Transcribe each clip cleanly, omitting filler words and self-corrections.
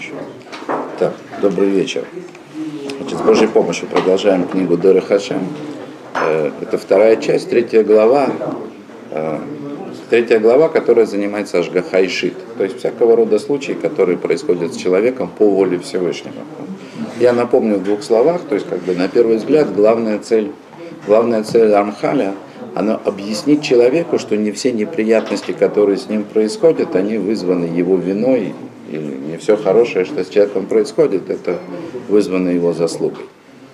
еще. Так, добрый вечер. Значит, с Божьей помощью продолжаем книгу Дорах Хашем. Это вторая часть, третья глава, которая занимается Ашгаха Ишит, то есть всякого рода случаи, которые происходят с человеком по воле Всевышнего. Я напомню в двух словах, то есть на первый взгляд главная цель Рамхаля, она объяснить человеку, что не все неприятности, которые с ним происходят, они вызваны его виной, или не все хорошее, что с человеком происходит, это вызвано его заслугой.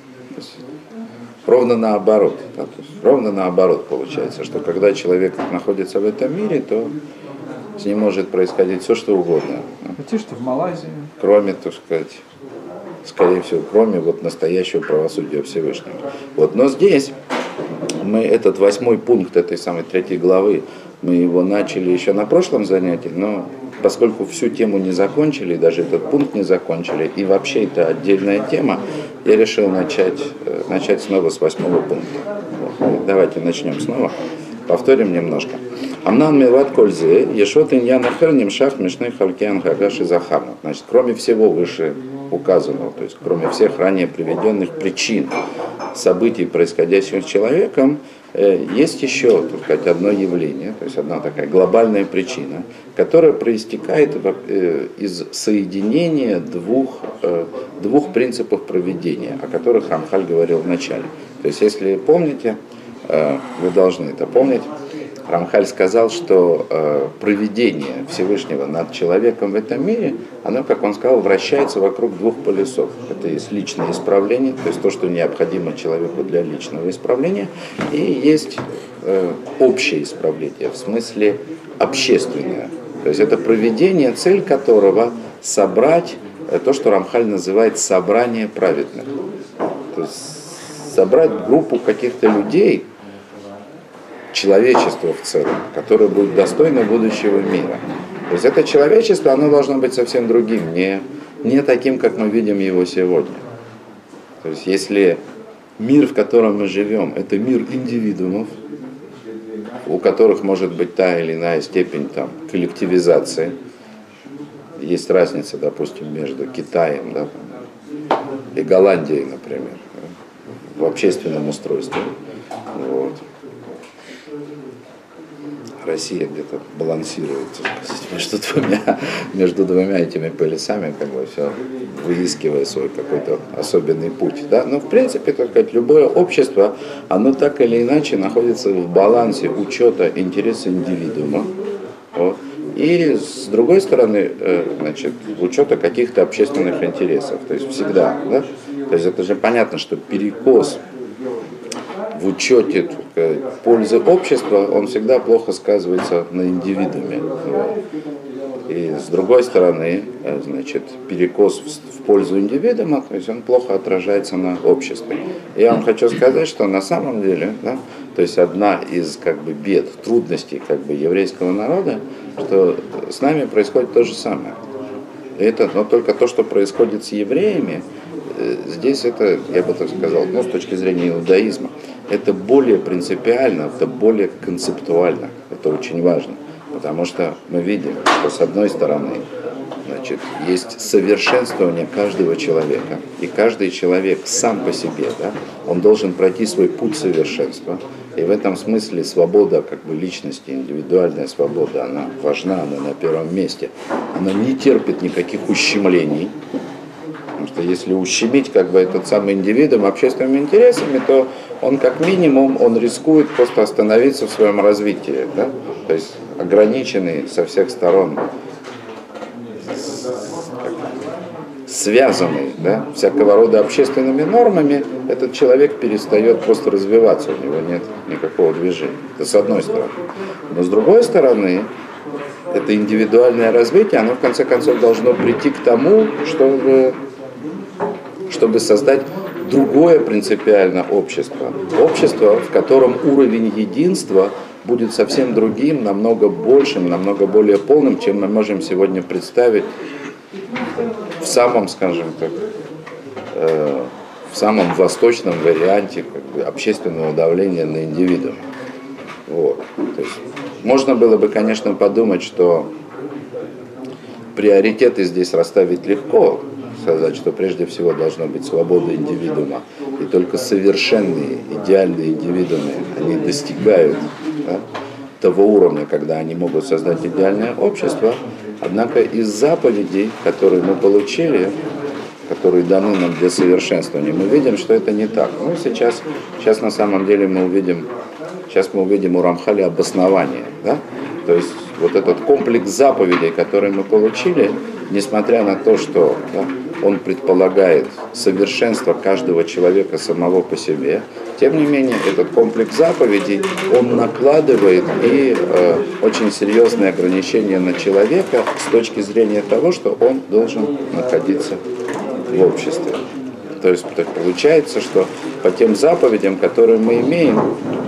Ровно наоборот. Да, ровно наоборот получается, что когда человек находится в этом мире, то с ним может происходить все, что угодно. Хотите, что в Малайзии? Кроме, так сказать, скорее всего, кроме настоящего правосудия Всевышнего. Но здесь мы этот 8 пункт этой самой 3 главы, мы его начали еще на прошлом занятии, но поскольку всю тему не закончили, даже этот пункт не закончили, и вообще это отдельная тема, я решил начать снова с 8 пункта. Давайте начнем снова, повторим немножко. Амнан милват кользе, ешот иньян ахер нимшах мишны халкиан хагаши захарна. Значит, кроме всего выше указанного, то есть кроме всех ранее приведенных причин событий, происходящих с человеком, есть еще, так сказать, одно явление, то есть одна такая глобальная причина, которая проистекает из соединения двух принципов проведения, о которых Рамхаль говорил в начале. То есть, если помните, вы должны это помнить, Рамхаль сказал, что провидение Всевышнего над человеком в этом мире, оно, как он сказал, вращается вокруг двух полюсов. Это есть личное исправление, то есть то, что необходимо человеку для личного исправления, и есть общее исправление, в смысле общественное. То есть это провидение, цель которого собрать то, что Рамхаль называет собрание праведных. То есть собрать группу каких-то людей, человечество в целом, которое будет достойно будущего мира. То есть это человечество, оно должно быть совсем другим, не таким, как мы видим его сегодня. То есть если мир, в котором мы живем, это мир индивидуумов, у которых может быть та или иная степень коллективизации, есть разница, допустим, между Китаем и Голландией, например, в общественном устройстве. Россия где-то балансирует между двумя этими полюсами, все выискивая свой какой-то особенный путь. Да? Но в принципе, так сказать, любое общество, оно так или иначе находится в балансе учета интереса индивидуума. И с другой стороны, учета каких-то общественных интересов. То есть всегда. Да? То есть это же понятно, что перекос в учете пользы общества, он всегда плохо сказывается на индивидууме. И с другой стороны, перекос в пользу индивидуума, то есть он плохо отражается на обществе. Я вам хочу сказать, что на самом деле, да, то есть одна из бед, трудностей еврейского народа, что с нами происходит то же самое. Но только то, что происходит с евреями, здесь это, я бы так сказал, с точки зрения иудаизма, это более принципиально, это более концептуально, это очень важно, потому что мы видим, что с одной стороны, есть совершенствование каждого человека, и каждый человек сам по себе, да, он должен пройти свой путь совершенства, и в этом смысле свобода личности, индивидуальная свобода, она важна, она на первом месте, она не терпит никаких ущемлений. Потому что если ущемить этот самый индивидуум общественными интересами, то он как минимум рискует просто остановиться в своем развитии, да? То есть ограниченный со всех сторон, связанный, да, всякого рода общественными нормами, этот человек перестает просто развиваться, у него нет никакого движения. Это с одной стороны. Но с другой стороны, это индивидуальное развитие, оно в конце концов должно прийти к тому, чтобы создать другое принципиально общество. Общество, в котором уровень единства будет совсем другим, намного большим, намного более полным, чем мы можем сегодня представить в самом, скажем так, в самом восточном варианте общественного давления на индивидуума. То есть можно было бы, конечно, подумать, что приоритеты здесь расставить легко, сказать, что прежде всего должна быть свобода индивидуума, и только совершенные, идеальные индивидуумы, они достигают, да, того уровня, когда они могут создать идеальное общество. Однако из заповедей, которые мы получили, которые даны нам для совершенствования, мы видим, что это не так. Ну, сейчас на самом деле мы увидим у Рамхаля обоснование, да? То есть вот этот комплекс заповедей, который мы получили, несмотря на то, что, да, он предполагает совершенство каждого человека самого по себе, тем не менее этот комплекс заповедей, он накладывает и очень серьезные ограничения на человека с точки зрения того, что он должен находиться в обществе. То есть получается, что по тем заповедям, которые мы имеем,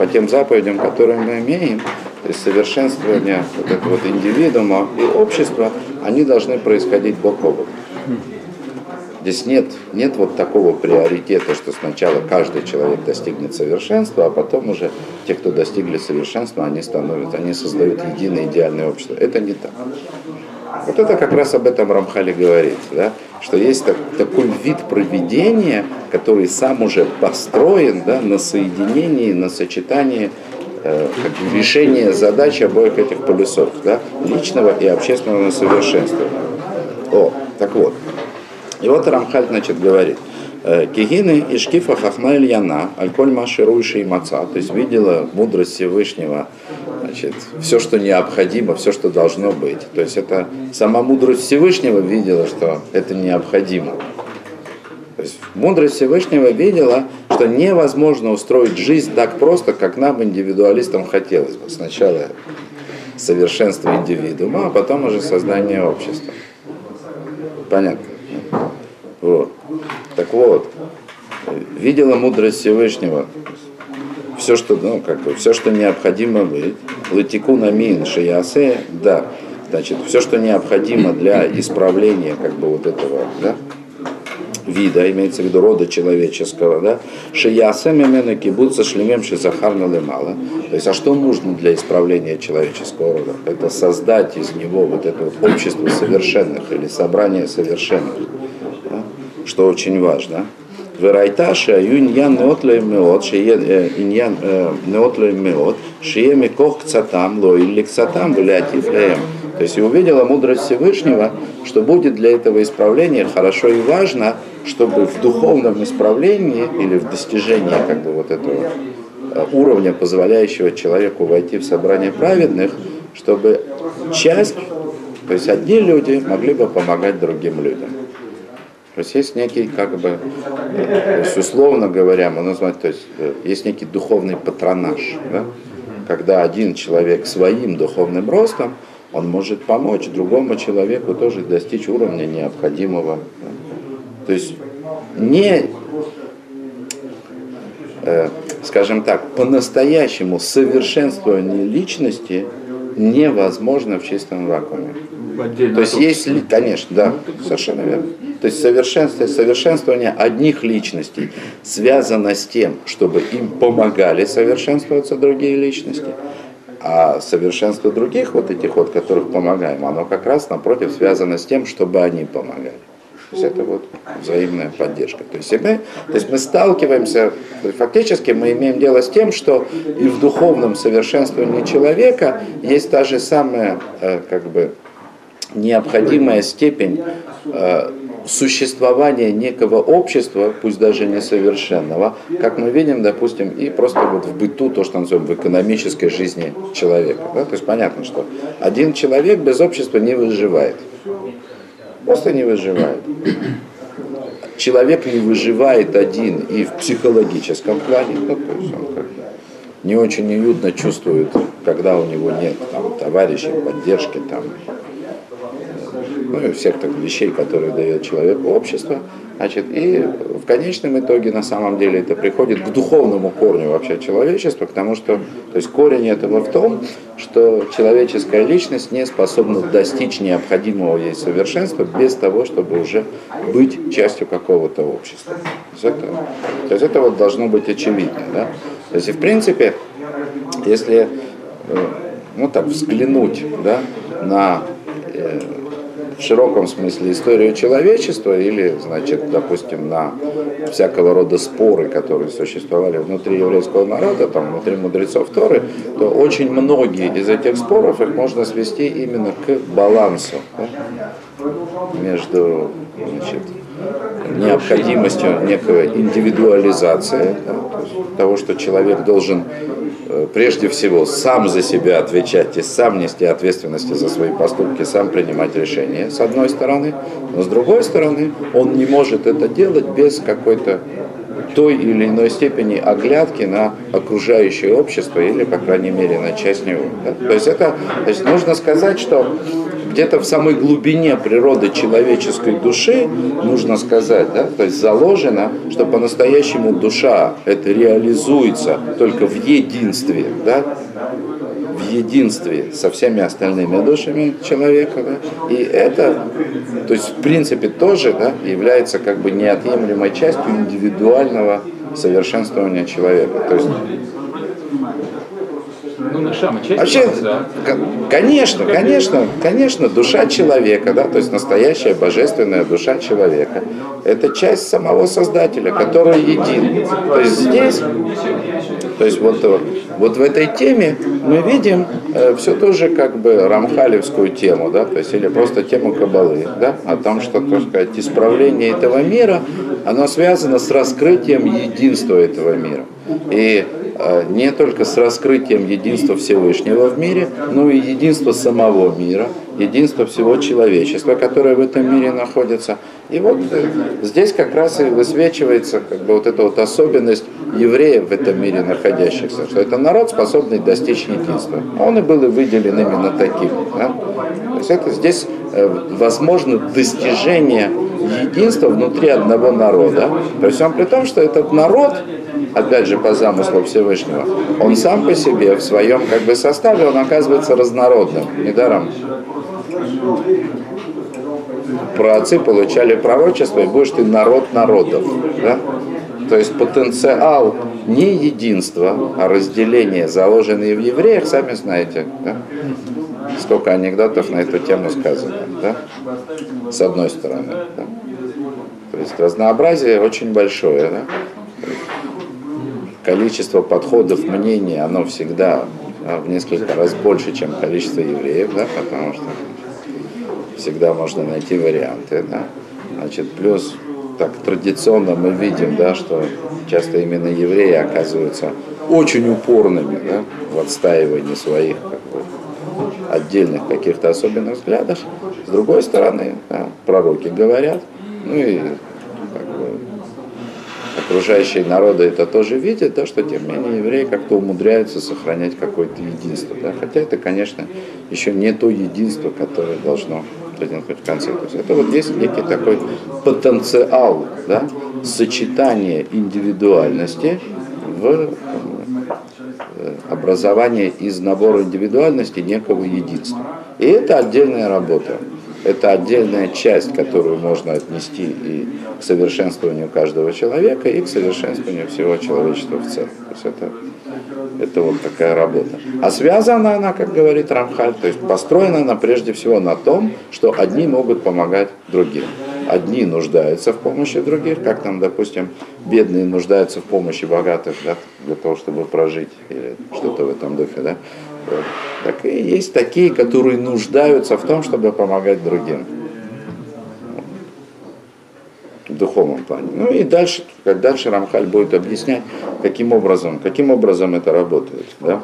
то есть совершенствование вот этого вот индивидуума и общества, они должны происходить бок о бок. Здесь нет вот такого приоритета, что сначала каждый человек достигнет совершенства, а потом уже те, кто достигли совершенства, они создают единое идеальное общество. Это не так. Вот это как раз об этом Рамхаль говорит, да? Что есть такой вид проведения, который сам уже построен, да, на соединении, на сочетании решения задач обоих этих полюсов, да, личного и общественного совершенствования. Так вот. И вот Рамхаль, значит, говорит: Кигины и шкифа хахма Ильяна, аль-коль машируйши и маца, то есть видела мудрость Всевышнего, значит, все, что необходимо, все, что должно быть. То есть это сама мудрость Всевышнего видела, что это необходимо. То есть мудрость Всевышнего видела, что невозможно устроить жизнь так просто, как нам, индивидуалистам, хотелось бы. Сначала совершенство индивидуума, а потом уже создание общества. Понятно? Вот. Так вот, видела мудрость Всевышнего, все, что, все, что необходимо быть, латику намин шиясе, да, значит, все, что необходимо для исправления вот этого, да, вида, имеется в виду рода человеческого, да, шиясе мемена кибуца шлемем шизахарна лемала. То есть, а что нужно для исправления человеческого рода? Это создать из него вот это вот общество совершенных или собрание совершенных, да, что очень важно. Верайташа юньян неотлеем меот, иньян неотлеем меот, шиеми кох кцатам, ло или кцатам, влятив леем. То есть и увидела мудрость Всевышнего, что будет для этого исправления хорошо и важно, чтобы в духовном исправлении или в достижении вот этого уровня, позволяющего человеку войти в собрание праведных, чтобы часть, то есть одни люди могли бы помогать другим людям. То есть есть некий, то есть условно говоря, можно назвать, то есть есть некий духовный патронаж, да? Когда один человек своим духовным ростом, он может помочь другому человеку тоже достичь уровня необходимого. Да? То есть скажем так, по-настоящему совершенствование личности невозможно в чистом вакууме. То есть если, конечно, да, совершенно верно. То есть совершенствование одних личностей связано с тем, чтобы им помогали совершенствоваться другие личности, а совершенство других, которых помогаем, оно как раз напротив связано с тем, чтобы они помогали. То есть это взаимная поддержка. То есть мы сталкиваемся, фактически мы имеем дело с тем, что и в духовном совершенствовании человека есть та же самая необходимая степень существования некого общества, пусть даже несовершенного, как мы видим, допустим, и просто в быту, то, что называем в экономической жизни человека. Да? То есть понятно, что один человек без общества не выживает. Просто не выживает. Человек не выживает один и в психологическом плане, то есть он не очень уютно чувствует, когда у него нет товарищей, поддержки, и всех вещей, которые дает человеку общество. И в конечном итоге, на самом деле, это приходит к духовному корню вообще человечества, потому что, то есть корень этого в том, что человеческая личность не способна достичь необходимого ей совершенства без того, чтобы уже быть частью какого-то общества. То есть это должно быть очевидно. Да? То есть, в принципе, если взглянуть, да, на в широком смысле историю человечества или, значит, допустим, на всякого рода споры, которые существовали внутри еврейского народа, там, внутри мудрецов Торы, то очень многие из этих споров их можно свести именно к балансу, да, между, значит, необходимостью некой индивидуализации, да, то есть того, что человек должен прежде всего сам за себя отвечать и сам нести ответственность за свои поступки, сам принимать решения, с одной стороны, но с другой стороны, он не может это делать без какой-то той или иной степени оглядки на окружающее общество или, по крайней мере, на часть него. Да? То есть нужно сказать, что где-то в самой глубине природы человеческой души, нужно сказать, да, то есть заложено, что по-настоящему душа это реализуется только в единстве, да, в единстве со всеми остальными душами человека, да, и это, то есть в принципе тоже, да, является как бы неотъемлемой частью индивидуального совершенствования человека. То есть, ну, Нешама, часть вообще, да. конечно, душа человека, да, то есть настоящая божественная душа человека, это часть самого Создателя, который един. То есть здесь, то есть вот в этой теме мы видим все тоже как бы рамхалевскую тему, да, то есть или просто тему Каббалы, да, о том, что, так сказать, исправление этого мира, оно связано с раскрытием единства этого мира. И не только с раскрытием единства Всевышнего в мире, но и единства самого мира, единства всего человечества, которое в этом мире находится. И вот здесь как раз и высвечивается как бы вот эта вот особенность евреев в этом мире находящихся, что это народ, способный достичь единства. Он и был и выделен именно таким. Да? То есть это здесь возможно достижение единства внутри одного народа. То есть при том, что этот народ, опять же по замыслу Всевышнего, он сам по себе в своем как бы составе, он оказывается разнородным. Недаром праотцы получали пророчество, и будешь ты народ народов. Да? То есть потенциал не единства, а разделения, заложенные в евреях, сами знаете. Да? Сколько анекдотов на эту тему сказано. Да? С одной стороны. Да? То есть разнообразие очень большое. Да? Количество подходов, мнений, оно всегда в несколько раз больше, чем количество евреев, да, потому что всегда можно найти варианты. Да. Значит, плюс так традиционно мы видим, да, что часто именно евреи оказываются очень упорными, да, в отстаивании своих как бы, отдельных каких-то особенных взглядов. С другой стороны, да, пророки говорят, ну и окружающие народы это тоже видят, да, что тем не менее евреи как-то умудряются сохранять какое-то единство. Да, хотя это, конечно, еще не то единство, которое должно возникнуть в конце. То есть это вот есть некий такой потенциал, да, сочетания индивидуальности в образование из набора индивидуальности некого единства. И это отдельная работа. Это отдельная часть, которую можно отнести и к совершенствованию каждого человека, и к совершенствованию всего человечества в целом. То есть это вот такая работа. А связана она, как говорит Рамхаль, то есть построена она прежде всего на том, что одни могут помогать другим. Одни нуждаются в помощи других, как там, допустим, бедные нуждаются в помощи богатых, да, для того, чтобы прожить, или что-то в этом духе, да. Так и есть такие, которые нуждаются в том, чтобы помогать другим. В духовном плане. Ну и дальше, как дальше Рамхаль будет объяснять, каким образом это работает. Да?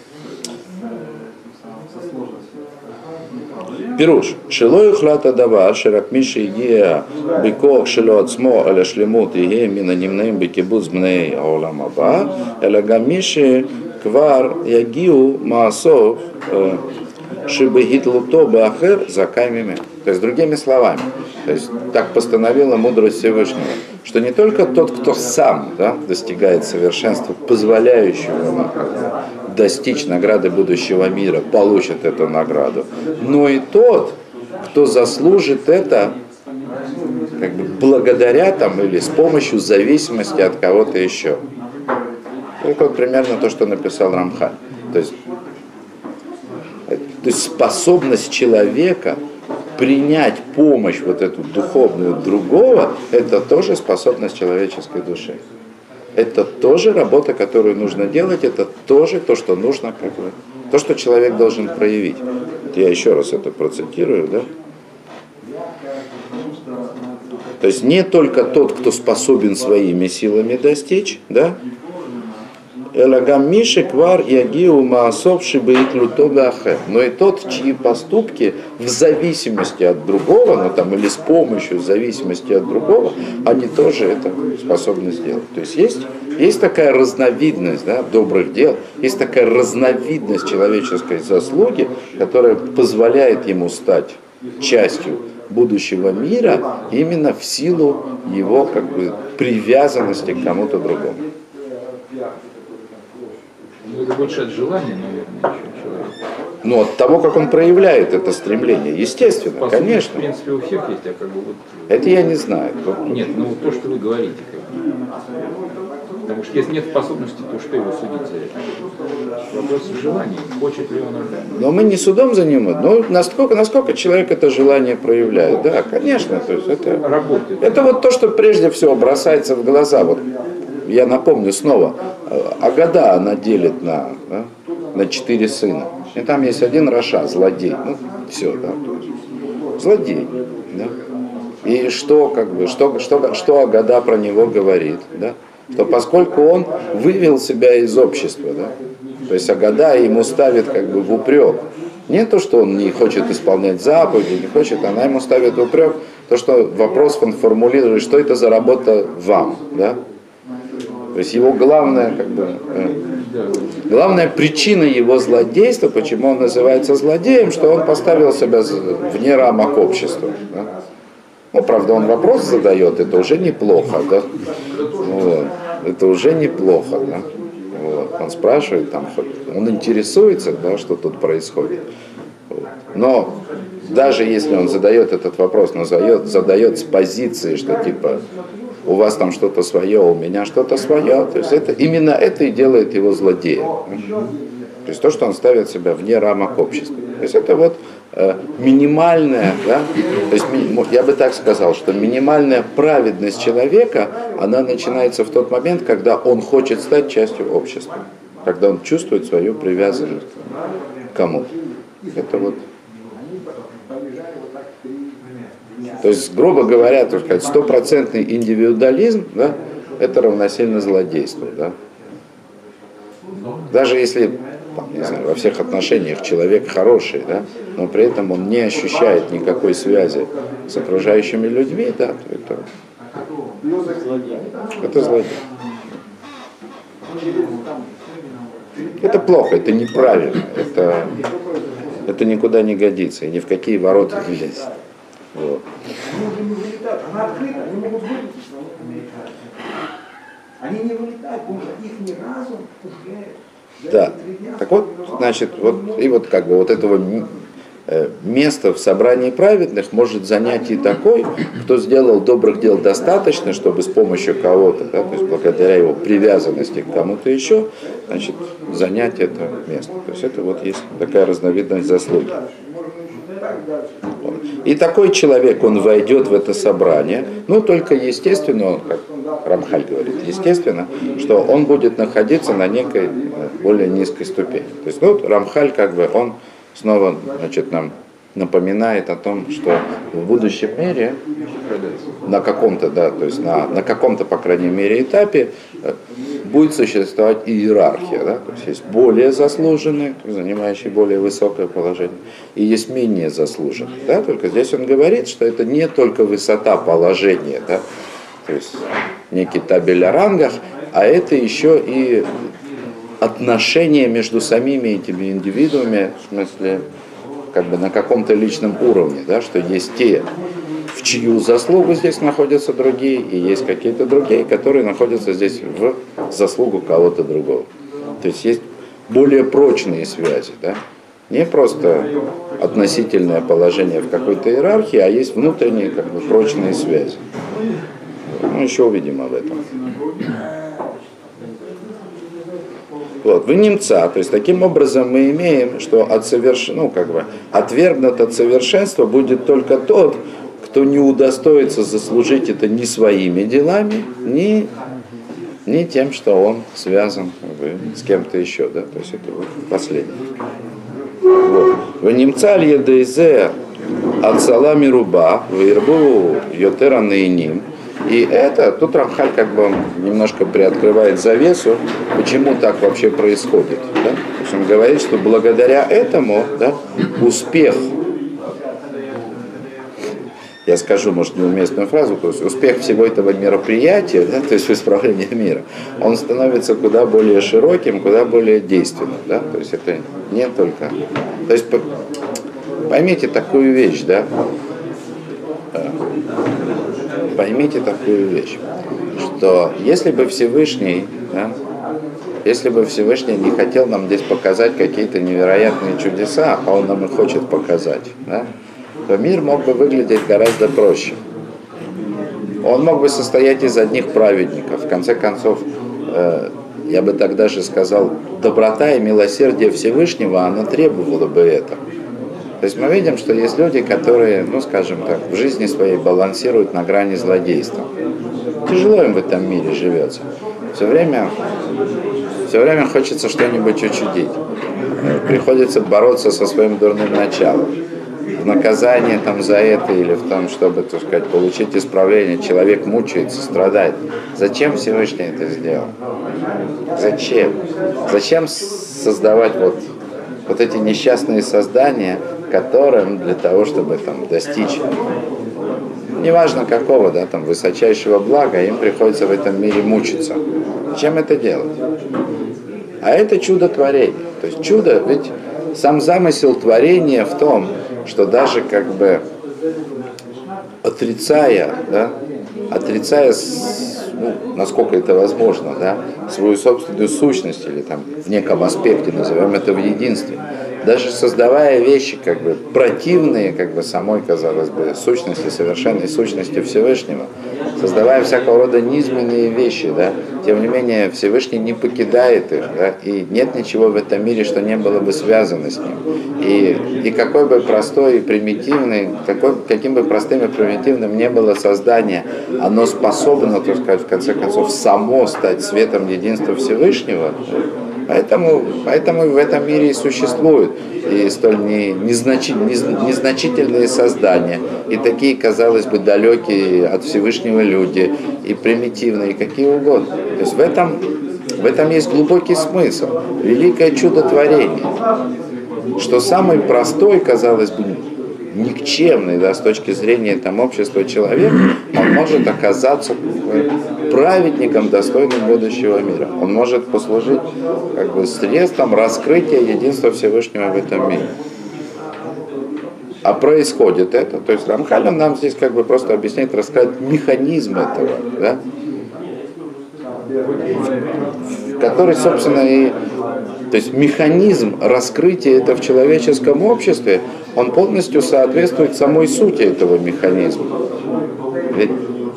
Пируш. Шилой хлата дава, ширак миши гия, бикох шило ацмо, аля шлемут, иге мина нимнаим бикибуз бней аулам аба, аля гамиши квар ягиу маасов, шибы гитлуто бахер закаймими. То есть, другими словами, то есть, так постановила мудрость Всевышнего, что не только тот, кто сам, да, достигает совершенства, позволяющего ему достичь награды будущего мира, получит эту награду, но и тот, кто заслужит это как бы благодаря там, или с помощью зависимости от кого-то еще. Это вот примерно то, что написал То есть способность человека принять помощь вот эту духовную другого, это тоже способность человеческой души. Это тоже работа, которую нужно делать, это тоже то, что нужно, как бы, то, что человек должен проявить. Я еще раз это процитирую, да? То есть не только тот, кто способен своими силами достичь, да? Элагам Миши Квар Ягиу Маасов Шибаит Лутобе Ахе. Но и тот, чьи поступки в зависимости от другого, ну там или с помощью в зависимости от другого, они тоже это способны сделать. То есть есть такая разновидность, да, добрых дел, есть такая разновидность человеческой заслуги, которая позволяет ему стать частью будущего мира именно в силу его как бы привязанности к кому-то другому. Ну, это больше от желания, наверное, еще человека. Ну, от того, как он проявляет это стремление, естественно, Способность, конечно. в принципе, у всех есть, а как бы вот... Это я не знаю. Нет, ну то, что вы говорите, как бы. Потому что если нет способности, то что его судить за это? Вопрос в желании, хочет ли он это. Но мы не судом занимаемся, но насколько человек это желание проявляет. Да, конечно, то есть это Работает. Это вот то, что прежде всего бросается в глаза. Вот я напомню снова, Агада она делит на 4 сына. И там есть один Раша, злодей. Ну, все, да. Злодей. Да. И что Агада про него говорит, да? Что поскольку он вывел себя из общества, да? То есть Агада ему ставит как бы в упрек. Не то, что он не хочет исполнять заповеди, не хочет, она ему ставит в упрек, то, что вопрос он формулирует, что это за работа вам, да? То есть его главная причина его злодейства, почему он называется злодеем, что он поставил себя вне рамок общества. Да? Ну, правда, он вопрос задает, это уже неплохо, да? Вот. Это уже неплохо, да? Вот. Он спрашивает, там, он интересуется, да, что тут происходит. Вот. Но даже если он задает этот вопрос, но задает с позиции, что типа у вас там что-то свое, у меня что-то свое, то есть именно это и делает его злодеем. То есть то, что он ставит себя вне рамок общества. То есть это вот минимальная, да, то есть я бы так сказал, что минимальная праведность человека, она начинается в тот момент, когда он хочет стать частью общества, когда он чувствует свою привязанность к кому-то. Это вот. То есть, грубо говоря, так сказать, стопроцентный индивидуализм, да, это равносильно злодейству, да. Даже если, там, не знаю, во всех отношениях человек хороший, да, но при этом он не ощущает никакой связи с окружающими людьми, да, то это злодей. Это плохо, это неправильно, это никуда не годится и ни в какие ворота не лезет. Вот. Она открыта, они могут вылететь. Они не вылетают, потому что их ни разу уже... Да. Так вот, значит, вот, и вот как бы вот этого места в собрании праведных может занять и такой, кто сделал добрых дел достаточно, чтобы с помощью кого-то, да, то есть благодаря его привязанности к кому-то еще, значит, занять это место. То есть это вот есть такая разновидность заслуги. И такой человек, он войдет в это собрание, ну только естественно, как Рамхаль говорит, естественно, что он будет находиться на некой более низкой ступени. То есть, ну, Рамхаль как бы, он снова, значит, нам напоминает о том, что в будущем мире на каком-то, да, то есть на каком-то, по крайней мере, этапе будет существовать иерархия, да, то есть более заслуженные, занимающие более высокое положение, и есть менее заслуженные, да, только здесь он говорит, что это не только высота положения, да, то есть некий табель о рангах, а это еще и отношения между самими этими индивидуумами, в смысле, как бы на каком-то личном уровне, да, что есть те, в чью заслугу здесь находятся другие, и есть какие-то другие, которые находятся здесь в заслугу кого-то другого. То есть есть более прочные связи, да? Не просто относительное положение в какой-то иерархии, а есть внутренние как бы прочные связи. Мы еще увидим об этом. Вот, вы немца, то есть таким образом мы имеем, что отвергнут от совершенства будет только тот, кто не удостоится заслужить это ни своими делами, ни тем, что он связан с кем-то еще, да, то есть это последнее. Вот. Вы немца аль-едейзе от салами руба, вирбу йотера наиним. И это, тут Рамхаль как бы немножко приоткрывает завесу, почему так вообще происходит. Да? То есть он говорит, что благодаря этому, да, успех, я скажу, может, неуместную фразу, то есть успех всего этого мероприятия, да, то есть исправления мира, он становится куда более широким, куда более действенным. Да? То есть это не только... То есть поймите такую вещь, да? Поймите такую вещь, что если бы Всевышний, да, если бы Всевышний не хотел нам здесь показать какие-то невероятные чудеса, а он нам и хочет показать, да, то мир мог бы выглядеть гораздо проще. Он мог бы состоять из одних праведников. В конце концов, я бы тогда же сказал, доброта и милосердие Всевышнего, оно требовало бы это. То есть мы видим, что есть люди, которые, ну скажем так, в жизни своей балансируют на грани злодейства. Тяжело им в этом мире живется. Все время хочется что-нибудь учудить. Приходится бороться со своим дурным началом. В наказание там за это или в том, чтобы, так сказать, получить исправление, человек мучается, страдает. Зачем Всевышний это сделал? Зачем? Зачем создавать вот эти несчастные создания, которым для того, чтобы там достичь, неважно какого, да, там, высочайшего блага, им приходится в этом мире мучиться. Зачем это делать? А это чудо творения. То есть чудо, ведь сам замысел творения в том, что даже как бы отрицая, насколько это возможно, да, свою собственную сущность или там в неком аспекте, назовем это в единстве, даже создавая вещи как бы противные как бы самой, казалось бы, сущности, совершенной сущности Всевышнего, создавая всякого рода низменные вещи, да, тем не менее Всевышний не покидает их, да, и нет ничего в этом мире, что не было бы связано с ним. И какой бы простой и примитивный, каким бы простым и примитивным не было создание, оно способно, так сказать, в конце концов, само стать светом единства Всевышнего. Поэтому в этом мире и существуют и столь незначительные создания, и такие, казалось бы, далекие от Всевышнего люди, и примитивные, и какие угодно. То есть в этом есть глубокий смысл, великое чудо творения, что самый простой, казалось бы, никчемный, да, с точки зрения там, общества человек, он может оказаться праведником, достойным будущего мира. Он может послужить как бы средством раскрытия единства Всевышнего в этом мире. А происходит это, то есть Рамхаль нам здесь как бы просто объясняет, рассказать механизм этого, да, который, собственно, и... То есть механизм раскрытия этого в человеческом обществе, он полностью соответствует самой сути этого механизма. Ведь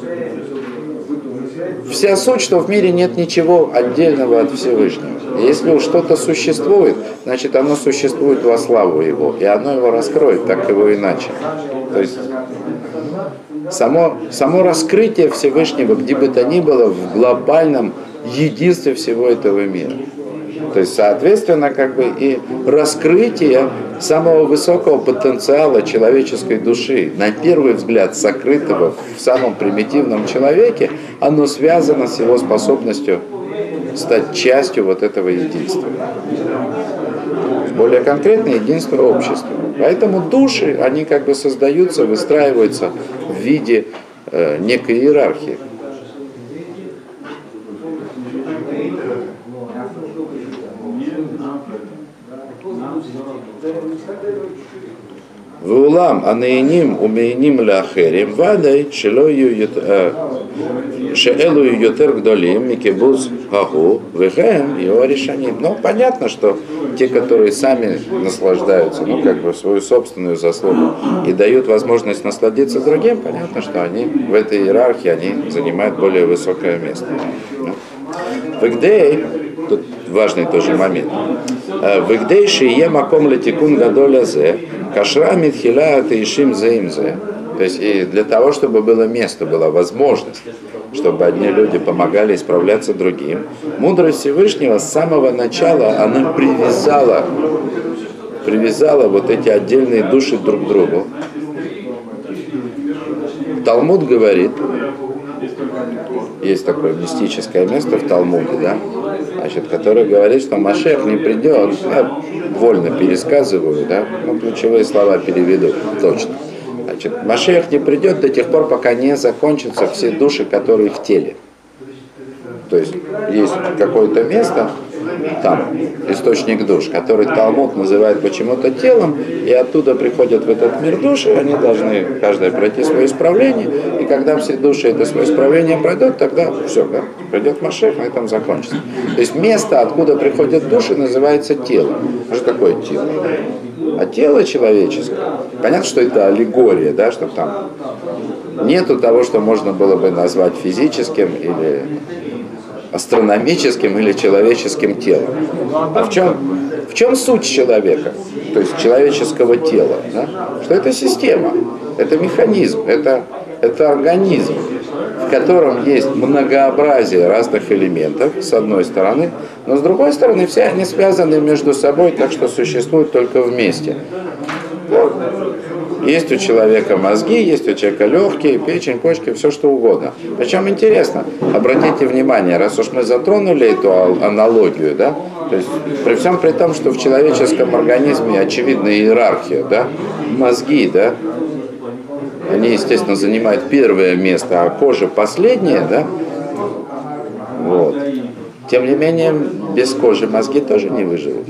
вся суть, что в мире нет ничего отдельного от Всевышнего. И если уж что-то существует, значит оно существует во славу Его, и оно его раскроет, так его иначе. То есть само раскрытие Всевышнего, где бы то ни было, в глобальном единстве всего этого мира. То есть, соответственно, как бы и раскрытие самого высокого потенциала человеческой души, на первый взгляд сокрытого в самом примитивном человеке, оно связано с его способностью стать частью вот этого единства. Более конкретно, единство общества. Поэтому души, они как бы создаются, выстраиваются в виде некой иерархии. ואולם הנהנים ומעינים לאחרים ודאי שאלו יותר גדולים מקיבוץ ההוא וכן יהיו הראשונים. Ну, понятно, что те, которые сами наслаждаются, ну, как бы свою собственную заслугу и дают возможность насладиться другим, понятно, что они в этой иерархии, они занимают более высокое место. Вэгдэй, тут важный тоже момент. Вэгдейши е маком летикун гадоля зе, кашра митхиля атеишим зеимзе. То есть и для того, чтобы было место, была возможность, чтобы одни люди помогали исправляться другим, мудрость Всевышнего с самого начала, она привязала вот эти отдельные души друг к другу. Талмуд говорит, есть такое мистическое место в Талмуде, да, значит, которое говорит, что Машиах не придет, я вольно пересказываю, да, но ключевые слова переведу точно. Значит, Машиах не придет до тех пор, пока не закончатся все души, которые в теле. То есть есть какое-то место, там источник душ, который Талмуд называет почему-то телом, и оттуда приходят в этот мир души, они должны каждая пройти свое исправление, и когда все души это свое исправление пройдут, тогда все, да, придет Машиах, на этом закончится. То есть место, откуда приходят души, называется телом. Что такое тело? А тело человеческое, понятно, что это аллегория, да, что там нету того, что можно было бы назвать физическим или астрономическим или человеческим телом. А в чем суть человека, то есть человеческого тела? Да? Что это система, это механизм, это организм, в котором есть многообразие разных элементов, с одной стороны, но с другой стороны все они связаны между собой, так что существуют только вместе. Вот. Есть у человека мозги, есть у человека легкие, печень, почки, все что угодно. Причем интересно, обратите внимание, раз уж мы затронули эту аналогию, да, то есть при всем при том, что в человеческом организме очевидна иерархия, да, мозги, да, они, естественно, занимают первое место, а кожа последнее, да, вот. Тем не менее, без кожи мозги тоже не выживут.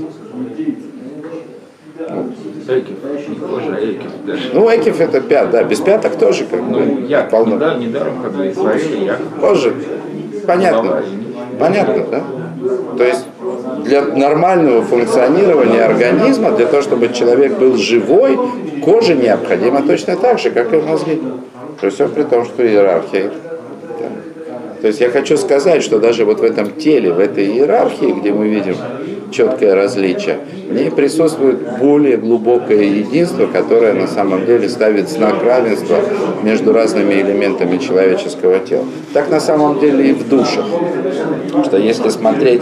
Ну, экиф это пят, да, без пяток тоже как бы. Ну, я полно. Недаром, как бы, Израиль, я. Кожа, понятно, да? То есть для нормального функционирования организма, для того, чтобы человек был живой, кожа необходима точно так же, как и мозги. При всем при том, что иерархия. То есть я хочу сказать, что даже вот в этом теле, в этой иерархии, где мы видим четкое различие, в ней присутствует более глубокое единство, которое на самом деле ставит знак равенства между разными элементами человеческого тела. Так на самом деле и в душах. Что если смотреть,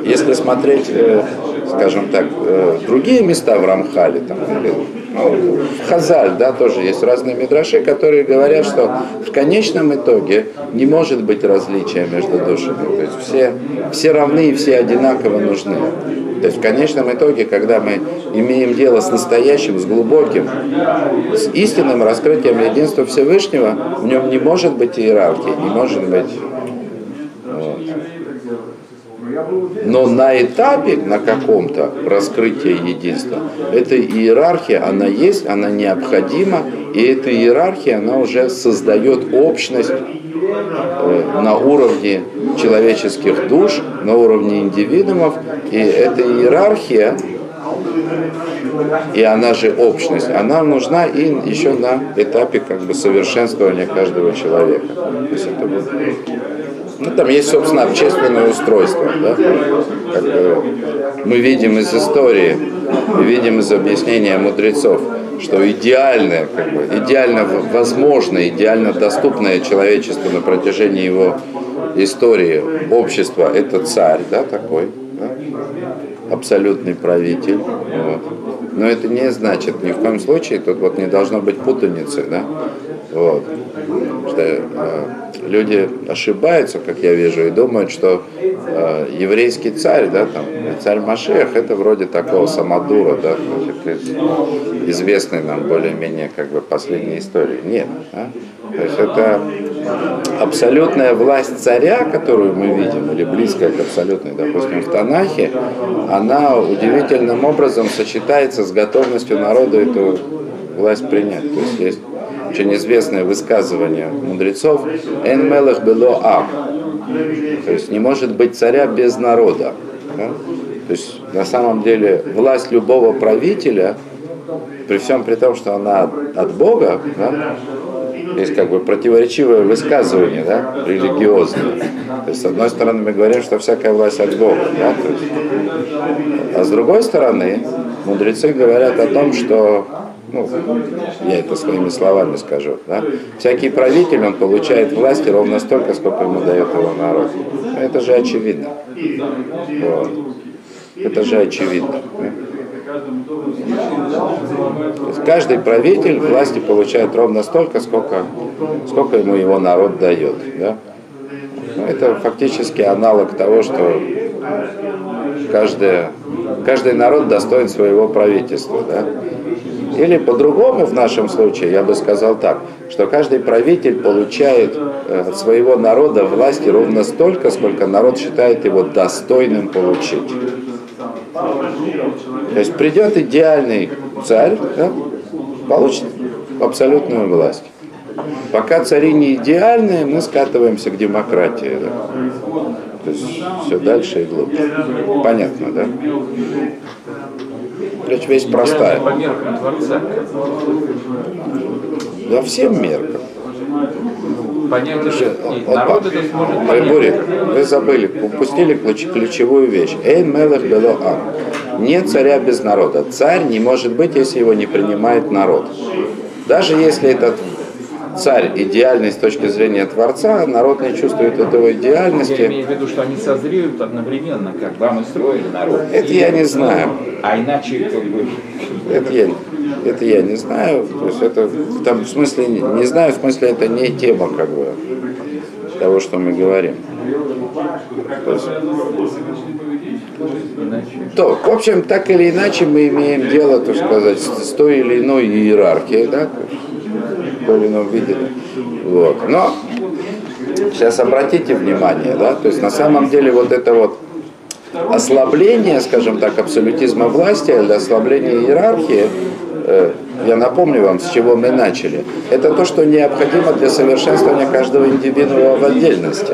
скажем так, другие места в Рамхале, там, в Хазаль, да, тоже есть разные мидраши, которые говорят, что в конечном итоге не может быть различия между душами. То есть все равны и все одинаково нужны. То есть в конечном итоге, когда мы имеем дело с настоящим, с глубоким, с истинным раскрытием единства Всевышнего, в нем не может быть иерархии, не может быть... Вот. Но на этапе, на каком-то раскрытия единства, эта иерархия, она есть, она необходима, и эта иерархия, она уже создает общность на уровне человеческих душ, на уровне индивидуумов, и эта иерархия, и она же общность, она нужна и еще на этапе как бы совершенствования каждого человека. То есть это вот, ну, там есть, собственно, общественное устройство, да? Как бы мы видим из истории, мы видим из объяснения мудрецов, что идеальное, как бы, идеально возможное, идеально доступное человечеству на протяжении его истории общества — это царь, да, такой, да? Абсолютный правитель. Вот. Но это не значит, ни в коем случае, тут вот не должно быть путаницы, да? Вот. Что люди ошибаются, как я вижу, и думают, что еврейский царь, да, там, царь Машиах, это вроде такого самодура, да, известной нам более-менее как бы последней истории. Нет. Да? То есть это абсолютная власть царя, которую мы видим, или близкая к абсолютной, допустим, в Танахе, она удивительным образом сочетается с готовностью народа эту власть принять. То есть есть очень известное высказывание мудрецов «Эн мелех бело ам», то есть не может быть царя без народа. Да? То есть на самом деле власть любого правителя, при всем при том, что она от Бога, да, есть как бы противоречивое высказывание, да, религиозное. То есть, с одной стороны, мы говорим, что всякая власть от Бога, да, то есть, а с другой стороны, мудрецы говорят о том, что, ну, я это своими словами скажу, да, всякий правитель, он получает власти ровно столько, сколько ему дает его народ. Это же очевидно. Вот. Это же очевидно. То есть каждый правитель власти получает ровно столько, сколько ему его народ дает. Да? Это фактически аналог того, что каждый народ достоин своего правительства. Да? Или по-другому в нашем случае, я бы сказал так, что каждый правитель получает от своего народа власти ровно столько, сколько народ считает его достойным получить. То есть придет идеальный царь, да, получит абсолютную власть. Пока цари не идеальные, мы скатываемся к демократии. Да. То есть все дальше и глубже. Понятно, да? Речь весь простая. По меркам Творца. Да всем меркам. Понятно, что народ это сможет понять. Бурик, вы забыли, упустили ключевую вещь. Эйн мелех бело ам. Нет царя без народа. Царь не может быть, если его не принимает народ. Даже если этот царь идеальный с точки зрения Творца, народ не чувствует этого идеальности. Я имею в виду, что они созреют одновременно, как вам и строили народ. Это я не знаю. А иначе как бы... Это я не знаю. То есть это там в смысле не знаю, в смысле это не тема как бы того, что мы говорим. То есть, то, в общем, так или иначе мы имеем дело, так сказать, с той или иной иерархией, да, в том или ином виде. Вот. Но сейчас обратите внимание, да, то есть на самом деле вот это вот ослабление, скажем так, абсолютизма власти или ослабление иерархии, я напомню вам, с чего мы начали. Это то, что необходимо для совершенствования каждого индивидуума в отдельности.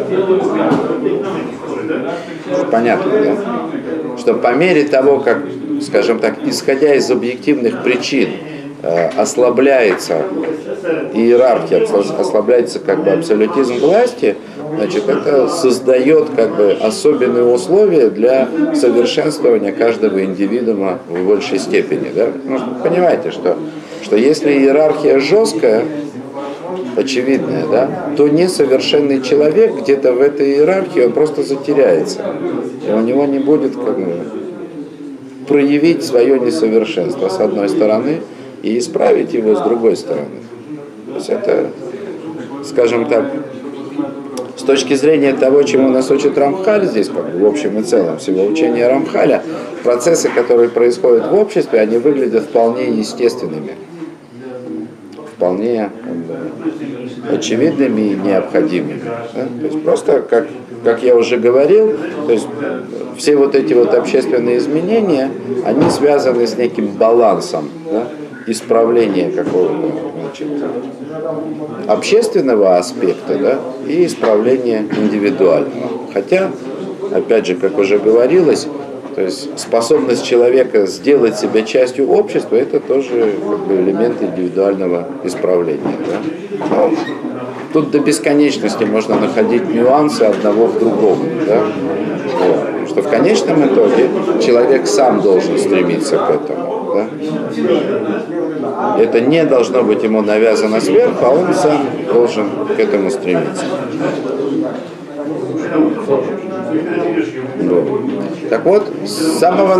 Понятно, да? Что по мере того, как, скажем так, исходя из объективных причин, ослабляется иерархия, ослабляется как бы абсолютизм власти, значит, это создает как бы особенные условия для совершенствования каждого индивидуума в большей степени. Да? Ну, понимаете, что если иерархия жесткая, очевидная, да, то несовершенный человек где-то в этой иерархии, он просто затеряется. И у него не будет как бы проявить свое несовершенство с одной стороны и исправить его с другой стороны. То есть это, скажем так, с точки зрения того, чему нас учит Рамхаль здесь, как бы в общем и целом всего учения Рамхаля, процессы, которые происходят в обществе, они выглядят вполне естественными, вполне очевидными и необходимыми. Да? То есть просто, как я уже говорил, то есть все вот эти вот общественные изменения, они связаны с неким балансом, да? Исправления какого-то, значит, общественного аспекта, да, и исправления индивидуального. Хотя, опять же, как уже говорилось, то есть способность человека сделать себя частью общества, это тоже как бы элемент индивидуального исправления. Да? Но тут до бесконечности можно находить нюансы одного в другом. Да? Вот. Что в конечном итоге человек сам должен стремиться к этому. Да? Это не должно быть ему навязано сверху, а он сам должен к этому стремиться. Вот. Так вот, с самого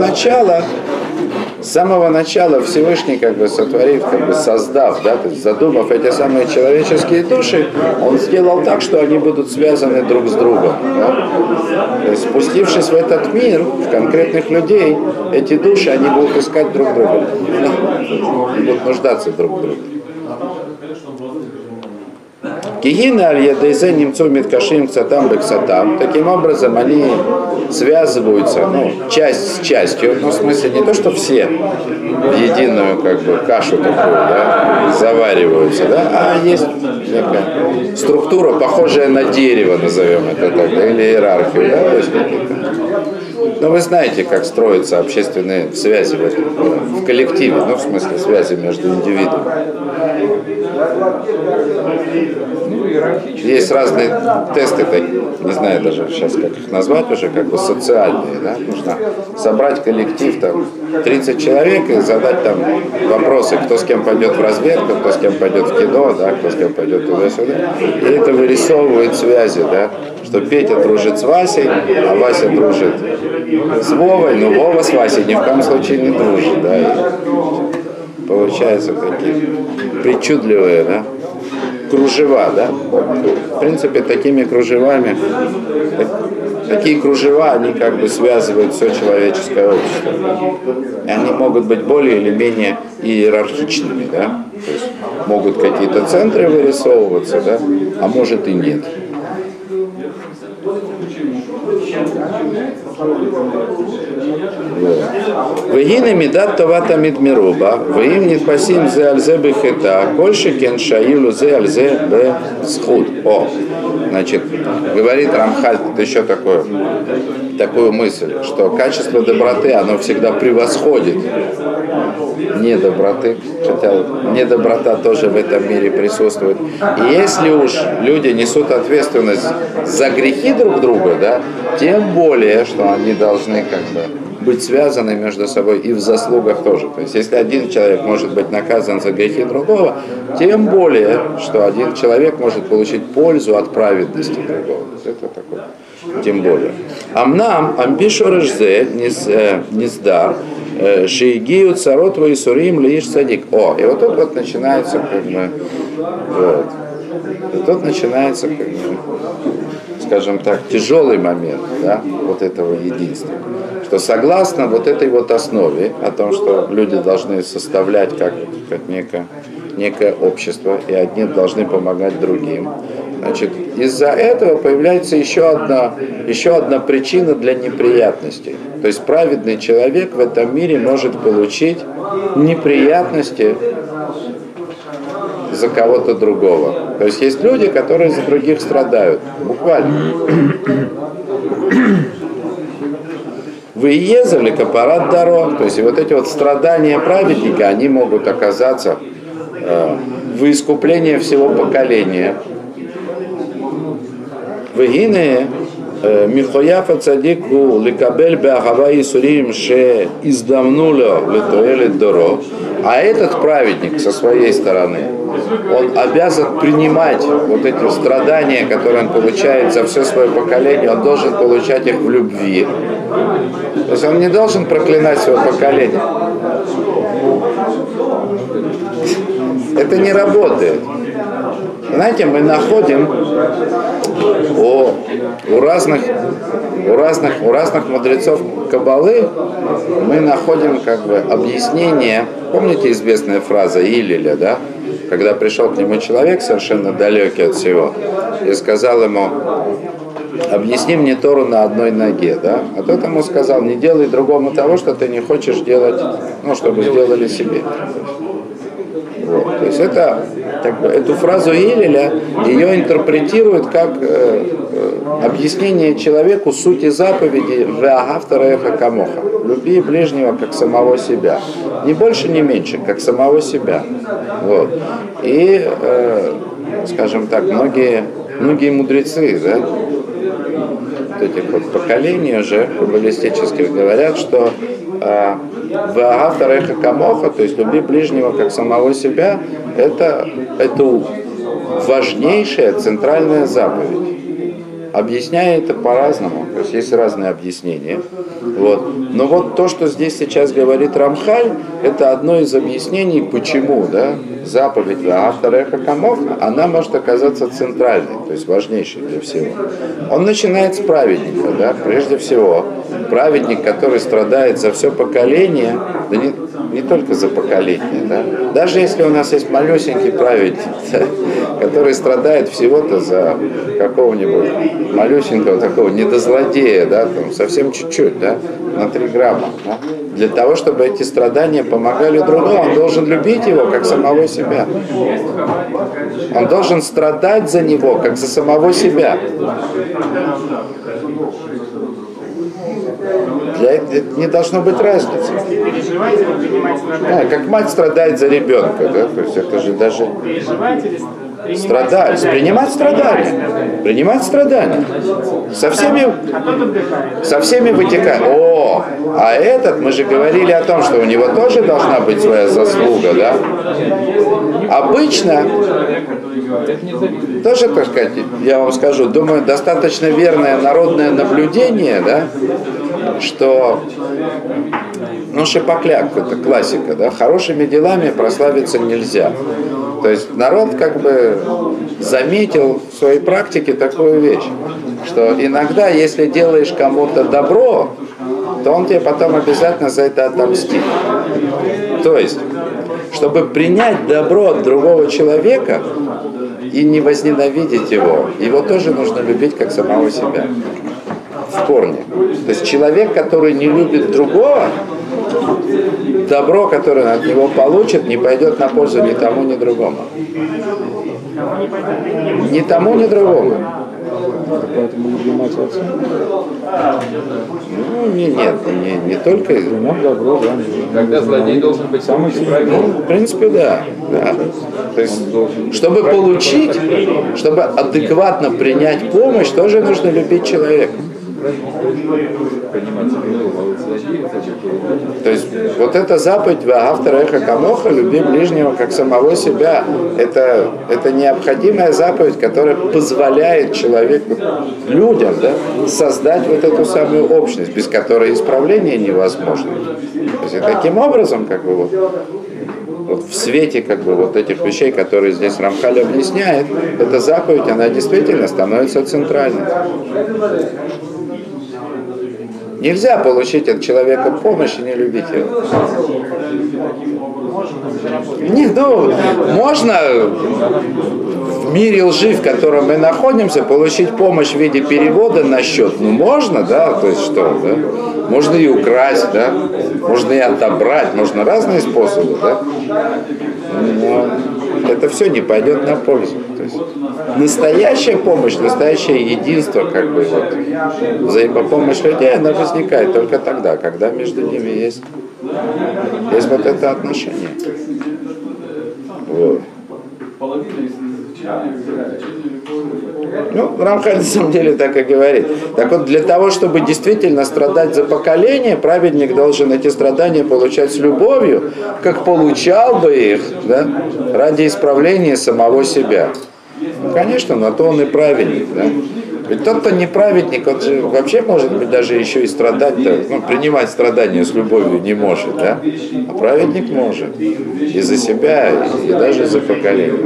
начала Всевышний, как бы сотворив, как бы создав, да, то есть задумав эти самые человеческие души, он сделал так, что они будут связаны друг с другом. Да? То есть, спустившись в этот мир, в конкретных людей, эти души, они будут искать друг друга, и будут нуждаться друг в друге. Кигина аль-ядейзе немцу миткашим цатам бексатам. Таким образом, они связываются, ну, часть с частью, ну, в смысле, не то, что все в единую, как бы, кашу такую, да, завариваются, да, а есть некая структура, похожая на дерево, назовем это так, да, или иерархию, да, то есть, но вы знаете, как строятся общественные связи в коллективе, ну, в смысле, связи между индивидуумами. Ну, иерархически. Есть разные тесты, не знаю даже сейчас, как их назвать уже, как бы социальные, да? Нужно собрать коллектив, там, 30 человек и задать там вопросы, кто с кем пойдет в разведку, кто с кем пойдет в кино, да, кто с кем пойдет туда-сюда. И это вырисовывает связи, да? Что Петя дружит с Васей, а Вася дружит с Вовой, но Вова с Васей ни в коем случае не дружит, да? И получаются такие причудливые, да? Кружева, да? В принципе, такими кружевами, такие кружева, они как бы связывают все человеческое общество. Да? И они могут быть более или менее иерархичными, да? То есть могут какие-то центры вырисовываться, да? А может и нет. Вегины медат товата мидмируба, веим нитпасим зе альзе бехета, кольше кен шаилу зе альзе бе схуд. О, значит, говорит Рамхаль еще такую мысль, что качество доброты, оно всегда превосходит недоброты, хотя недоброта тоже в этом мире присутствует. И если уж люди несут ответственность за грехи друг друга, да, тем более, что они должны как бы быть связаны между собой и в заслугах тоже. То есть, если один человек может быть наказан за грехи другого, тем более, что один человек может получить пользу от праведности другого. Это такое. Тем более. Амнам амбишорежзе низдар шейгию царот ваисурим лиш садик. О, и вот тут вот начинается как бы, вот. И тут начинается как бы, скажем так, тяжелый момент, да, вот этого единства. Что согласно вот этой вот основе, о том, что люди должны составлять как некое общество, и одни должны помогать другим, значит, из-за этого появляется еще одна причина для неприятностей. То есть праведный человек в этом мире может получить неприятности за кого-то другого. То есть есть люди, которые за других страдают. Буквально. Вы езали капарат даро, то есть и вот эти вот страдания праведника, они могут оказаться в искуплении всего поколения. Вегине Михояфа цадику ликабель беахава исурим ше издавнуло литоэлит доро. А этот праведник со своей стороны, он обязан принимать вот эти страдания, которые он получает за все свое поколение, он должен получать их в любви. То есть он не должен проклинать свое поколение. Это не работает. Знаете, мы находим у разных мудрецов Каббалы, мы находим как бы объяснение. Помните известная фраза Илиля, да? Когда пришел к нему человек, совершенно далекий от всего, и сказал ему: объясни мне Тору на одной ноге, да? А тот ему сказал: не делай другому того, что ты не хочешь делать, ну, чтобы сделали себе. Вот. То есть это, как бы, эту фразу Илиля, ее интерпретируют как объяснение человеку сути заповеди «Веагавтареха камоха» – «люби ближнего, как самого себя». Ни больше, ни меньше, как самого себя. Вот. И, скажем так, многие мудрецы, да, вот этих вот поколений уже каббалистических говорят, что «Веагавтареха камоха», то есть «люби ближнего, как самого себя», это важнейшая центральная заповедь. Объясняя это по-разному, то есть есть разные объяснения. Вот. Но вот то, что здесь сейчас говорит Рамхаль, это одно из объяснений, почему, да, заповедь «Веагавтареха камоха», она может оказаться центральной, то есть важнейшей для всего. Он начинает с праведника, да, прежде всего. Праведник, который страдает за все поколение, да не только за поколение, да, даже если у нас есть малюсенький праведник, да, который страдает всего-то за какого-нибудь малюсенького такого недозлодея, да, там, совсем чуть-чуть, да, на 3 грамма. Да. Для того, чтобы эти страдания помогали другому, он должен любить его, как самого себя. Он должен страдать за него, как за самого себя. Это не должно быть разницы. Переживаете, вы принимаете страдания. Да, как мать страдает за ребенка, да? То есть это же даже Переживаете или страдать, принимать страдания. Принимать страдания. Со всеми вытекает. О, а этот, мы же говорили о том, что у него тоже должна быть своя заслуга, да? Обычно, тоже, так сказать, я вам скажу, думаю, достаточно верное народное наблюдение, да, что, ну, шипокляк, это классика, да, хорошими делами прославиться нельзя. То есть народ как бы заметил в своей практике такую вещь, что иногда, если делаешь кому-то добро, то он тебе потом обязательно за это отомстит. То есть, чтобы принять добро от другого человека и не возненавидеть его, его тоже нужно любить как самого себя. В корне. То есть человек, который не любит другого, добро, которое он от него получит, не пойдет на пользу ни тому, ни другому. Ни тому, ни другому. Поэтому люблю мать и отца. Ну, нет, не только. Нам добро, да. Когда злодей должен быть самый правильный. В принципе, да. То есть, чтобы получить, чтобы адекватно принять помощь, тоже нужно любить человека. То есть вот эта заповедь «Ваагавта лореха камоха» «люби ближнего как самого себя» это необходимая заповедь, которая позволяет человеку, людям, да, создать вот эту самую общность, без которой исправление невозможно. То есть и таким образом, как бы вот в свете как бы вот этих вещей, которые здесь Рамхаль объясняет, эта заповедь, она действительно становится центральной. Нельзя получить от человека помощь и не любить его. Не, ну, можно в мире лжи, в котором мы находимся, получить помощь в виде перевода на счет. Ну, можно, да, то есть что, да? Можно и украсть, да, можно и отобрать, можно разные способы, да. Но это все не пойдет на пользу. То есть настоящая помощь, настоящее единство, как бы вот, взаимопомощь людей, она возникает только тогда, когда между ними есть вот это отношение. Вот. Ну, Рамхаль на самом деле так и говорит. Так вот, для того, чтобы действительно страдать за поколение, праведник должен эти страдания получать с любовью, как получал бы их, да, ради исправления самого себя. Ну, конечно, на то он и праведник, да. Ведь тот, кто не праведник, он же вообще, может быть, даже еще и страдать-то, ну, принимать страдания с любовью не может, да? А праведник может. И за себя, и даже за поколение.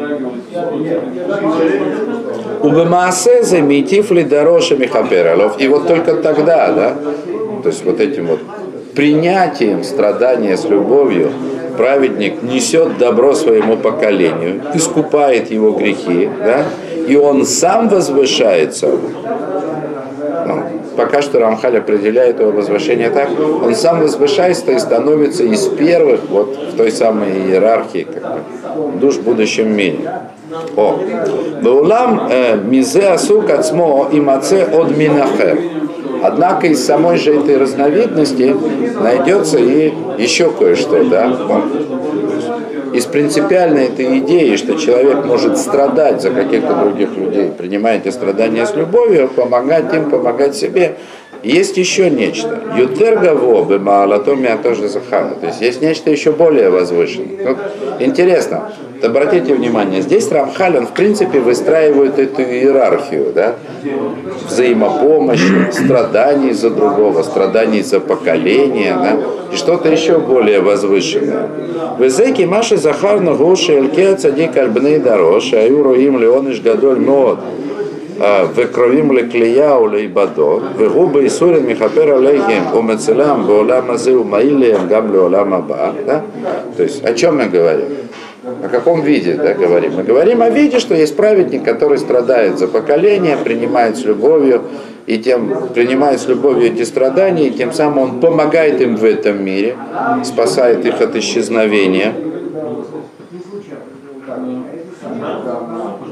Убемаасе замитив ли дороже михапералов. И вот только тогда, да, то есть вот этим вот принятием страдания с любовью, праведник несет добро своему поколению, искупает его грехи, да, и он сам возвышается. Ну, пока что Рамхаль определяет его возвышение так, он сам возвышается и становится из первых вот в той самой иерархии, как бы, душ в будущем мире. О, баулам мизе асук ацмо имаце од минахер. Однако из самой же этой разновидности найдется и еще кое-что, да? Из принципиальной этой идеи, что человек может страдать за каких-то других людей, принимая эти страдания с любовью, помогать им, помогать себе, есть еще нечто. Ютергаво бы маалатомия тоже захана. То есть есть нечто еще более возвышенное. Вот, интересно, вот обратите внимание, здесь Рамхаль, он в принципе выстраивает эту иерархию, да? Взаимопомощи, страданий за другого, страданий за поколение, да? И что-то еще более возвышенное. В Эзеке Маши Захарну Гуши Эльке Цадик Альбней Дорош, Аюру им Леоныш Гадоль Мод, וקרובים לכליה ולעיבדות, והוא באיסורים מכפר עליהם ומצלם בעולם הזה ומעיל להם גם לעולם הבא. Да? То есть о чем мы говорим? О каком виде, да, говорим? Мы говорим о виде, что есть праведник, который страдает за поколение, принимает с любовью, и тем принимает с любовью эти страдания, и тем самым он помогает им в этом мире, спасает их от исчезновения.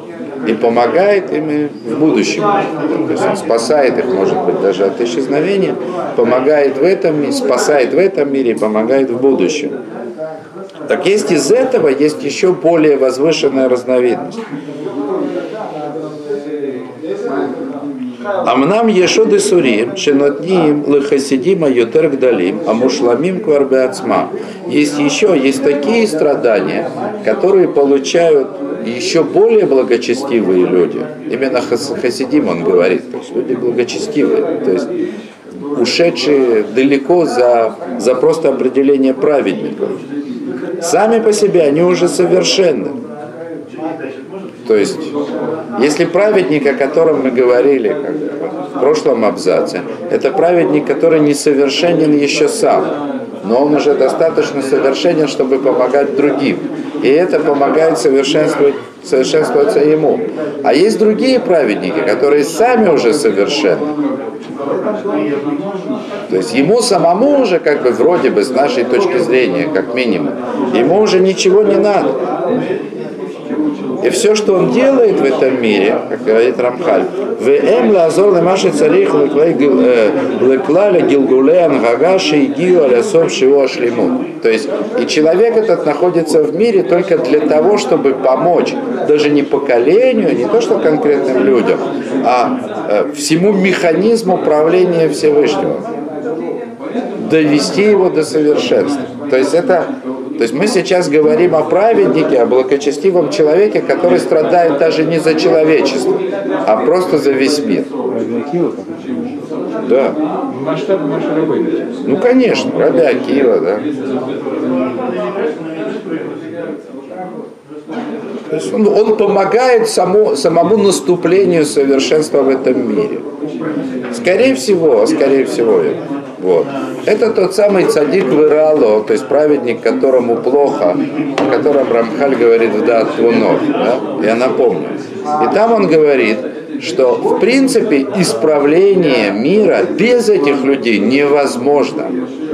и помогает им и в будущем. То есть он спасает их, может быть, даже от исчезновения, помогает в этом мире, спасает в этом мире и помогает в будущем. Так есть из этого есть еще более возвышенная разновидность. Амнам ешоды сурим, шенотним лыхасидима ютер гдалим, амушламим кварбеацма. Есть такие страдания, которые получают еще более благочестивые люди. Именно хасидим он говорит, то есть люди благочестивые, то есть ушедшие далеко за просто определение праведников. Сами по себе они уже совершенны. То есть, если праведник, о котором мы говорили в прошлом абзаце, это праведник, который несовершенен еще сам, но он уже достаточно совершенен, чтобы помогать другим. И это помогает совершенствоваться ему. А есть другие праведники, которые сами уже совершенны. То есть ему самому уже, как бы, вроде бы, с нашей точки зрения, как минимум, ему уже ничего не надо. И все, что он делает в этом мире, как говорит Рамхаль, то есть и человек этот находится в мире только для того, чтобы помочь даже не поколению, не то что конкретным людям, а всему механизму правления Всевышнего, довести его до совершенства. То есть мы сейчас говорим о праведнике, о благочестивом человеке, который страдает даже не за человечество, а просто за весь мир. Да. Масштаб нашей работы. Ну, конечно, Раби Акива, да. То есть он помогает самому наступлению совершенства в этом мире. Скорее всего. Вот. Это тот самый цадик вырало, то есть праведник, которому плохо, о котором Рамхаль говорит в Даат Твунот, да? Я напомню. И там он говорит, что в принципе исправление мира без этих людей невозможно.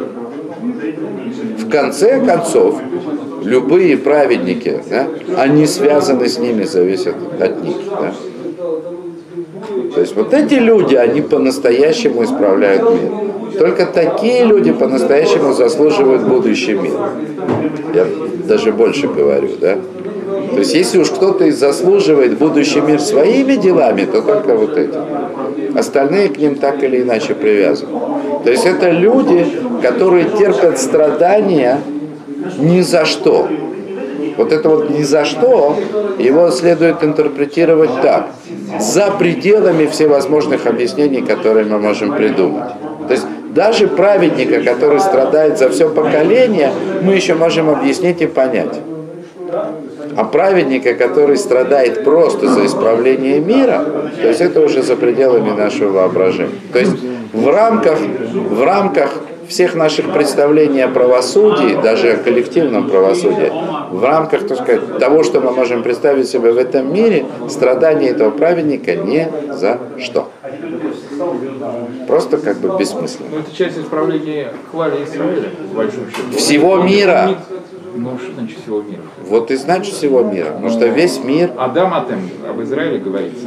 В конце концов, любые праведники, да, они связаны с ними, зависят от них. Да? То есть вот эти люди, они по-настоящему исправляют мир. Только такие люди по-настоящему заслуживают будущий мир. Я даже больше говорю, да? То есть если уж кто-то и заслуживает будущий мир своими делами, то только вот эти. Остальные к ним так или иначе привязаны. То есть это люди, которые терпят страдания ни за что. Вот это вот ни за что, его следует интерпретировать так. За пределами всевозможных объяснений, которые мы можем придумать. То есть даже праведника, который страдает за все поколение, мы еще можем объяснить и понять. А праведника, который страдает просто за исправление мира, то есть это уже за пределами нашего воображения. То есть в рамках всех наших представлений о правосудии, даже о коллективном правосудии, в рамках, так сказать, того, что мы можем представить себе в этом мире, страдания этого праведника ни за что. Просто как бы бессмысленно. Ну, это часть исправления Клали Исраэля, в большом счете. Всего мира. Ну, что значит всего мира? Вот и значит всего мира. Потому что весь мир... Адам Атем, об Израиле говорится.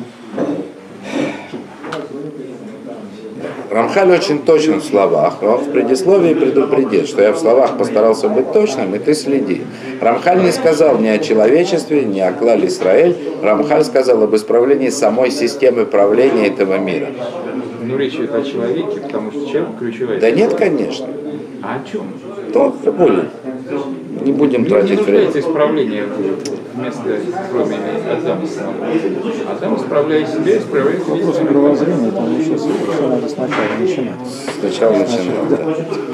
Рамхаль очень точен в словах, но он в предисловии предупредит, что я в словах постарался быть точным, и ты следи. Рамхаль не сказал ни о человечестве, ни о Клаль Исраэль. Рамхаль сказал об исправлении самой системы правления этого мира. Ну, речь идет о человеке, потому что человек ключевая. Да нет, конечно. А о чем? То более. Не будем тратить время. Не исправление вместо, кроме Адама. Адам, исправляя себя, исправляет весь Вопрос мировоззрения, там еще все надо сначала начинать. Сначала начинаем, да.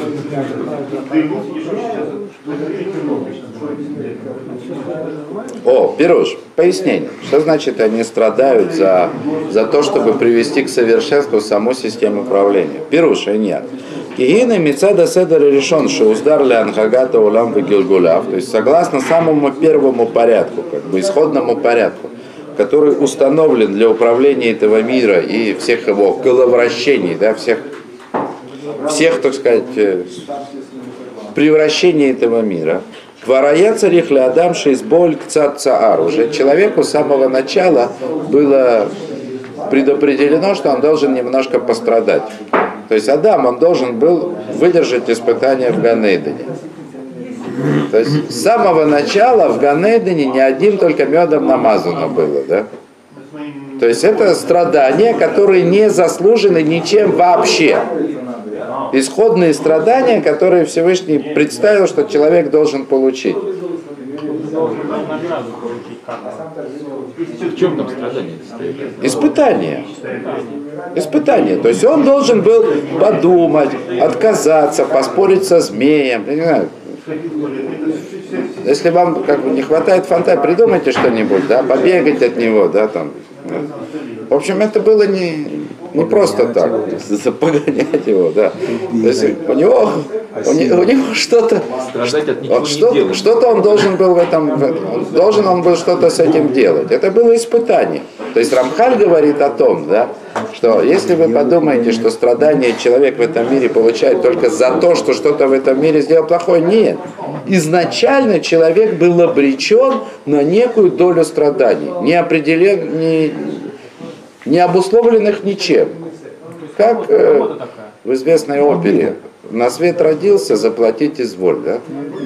О, Пируш, пояснение. Что значит они страдают за то, чтобы привести к совершенству саму систему управления? Пируш, и нет. Кигина мицада седер решен, что уздар ли анхагата улам вегилгуляв, то есть согласно самому первому порядку, как бы исходному порядку, который установлен для управления этого мира и всех его головращений, да, всех, так сказать, превращений этого мира. Кварая царих леадам шейсболь кцат цаар. Уже человеку с самого начала было предопределено, что он должен немножко пострадать. То есть Адам, он должен был выдержать испытания в Ганейдене. То есть с самого начала в Ганейдене не одним только медом намазано было, да? То есть это страдания, которые не заслужены ничем вообще. Исходные страдания, которые Всевышний представил, что человек должен получить. В чем там страдание состоит? Испытание. Испытание. То есть он должен был подумать, отказаться, поспорить со змеем. Не знаю. Если вам как бы не хватает фантазии, придумайте что-нибудь, да, побегать от него, да, там. В общем, это было не просто так, погонять его, да. То есть у него что-то, Страдать от ничего не делать. что-то он должен был в этом, должен он был что-то с этим делать. Это было испытание. То есть Рамхаль говорит о том, да, что если вы подумаете, что страдания человек в этом мире получает только за то, что что-то в этом мире сделал плохое, нет. Изначально человек был обречен на некую долю страданий, не обусловленных ничем. Как в известной опере «На свет родился, заплатить изволь», да?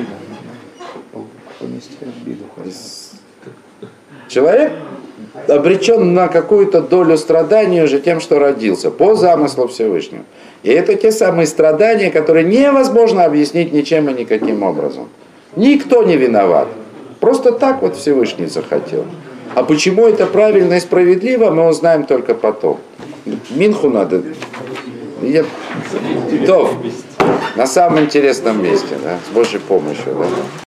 Человек обречен на какую-то долю страданий уже тем, что родился, по замыслу Всевышнего. И это те самые страдания, которые невозможно объяснить ничем и никаким образом. Никто не виноват. Просто так вот Всевышний захотел. А почему это правильно и справедливо, мы узнаем только потом. Минху надо. На самом интересном месте, да, с Божьей помощью. Да.